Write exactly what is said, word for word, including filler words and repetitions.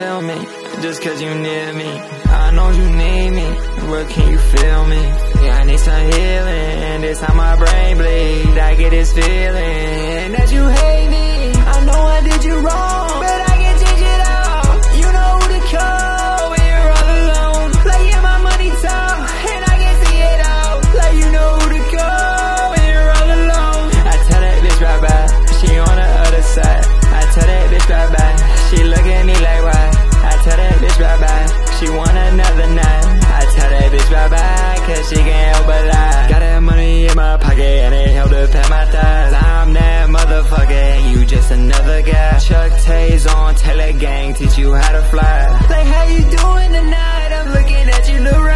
Tell me, just cause you near me, I know you need me, but can you feel me? Yeah, I need some healing, this time my brain bleed. I get this feeling that you hate me. I know I did you wrong, but I can change it all. You know who to call when you're all alone. Like yeah, my money talk, and I can see it all. Like you know who to call when you're all alone. I tell that bitch bye bye, she on the other side. I tell that bitch bye bye, she look at me like why. I tell that bitch bye bye, she want another night. I tell that bitch bye bye, cause she can't help but lie. Got that money in my pocket and it helped to pat my thighs. I'm that motherfucker and you just another guy. Chuck Tays on, tell that gang, teach you how to fly. Like how you doing tonight, I'm looking at you, look right.